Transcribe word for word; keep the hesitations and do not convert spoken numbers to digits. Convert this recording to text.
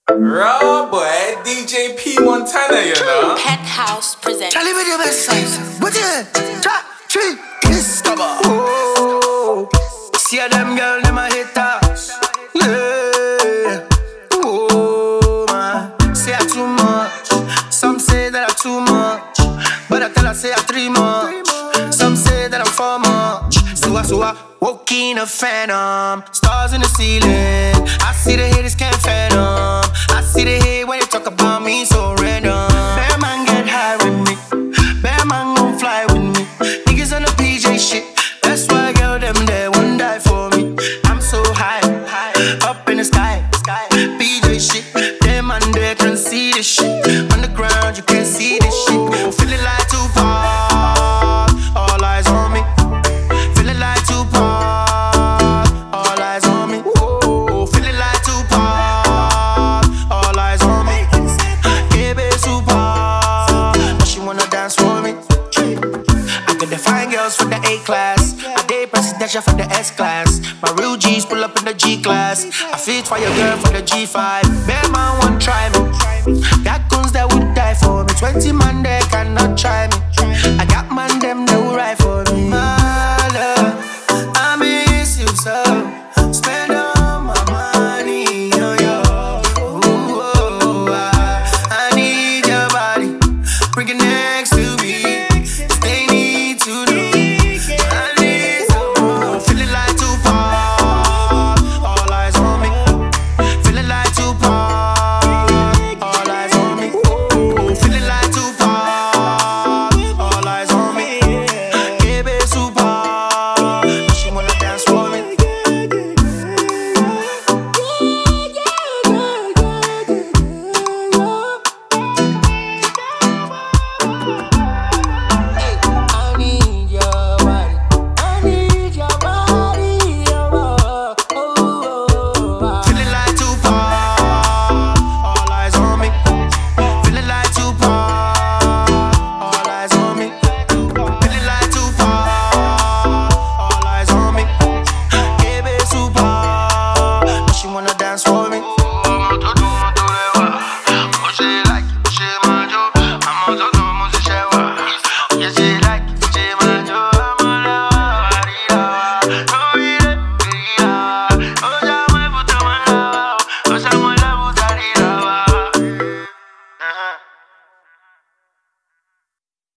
Raw boy, D J P Montana, you know. Penthouse presents. Charlie with your best size. What you? Cha, tree, discover. Oh, see a them girl, them a haters. Yeah. Oh man, say I too much. Some say that I too much, but I tell I say I three much. Some say that I'm four much. So I, so I woke in a phantom. Stars in the ceiling. I see the haters can't fathom. I see the hate when they talk about me so random. Bear man get high with me. Bear man gon' fly with me. Niggas on the P J shit. That's why girl them there won't die for me. I'm so high, up in the sky. P J shit. Them man there can see this shit. On the ground you can't see this shit. Feeling like Tupac. All eyes on me. Feeling like Tupac. All eyes on me. Whoa. Feeling like Tupac. All eyes on me. Yeah, baby, Tupac. But she wanna dance for me. I got the fine girls for the A class. I date presidential for the S class. My real G's pull up in the G class. I fit for your girl for the G five. Bear man won't try me. Got guns that would die for me. Twenty man there cannot try me.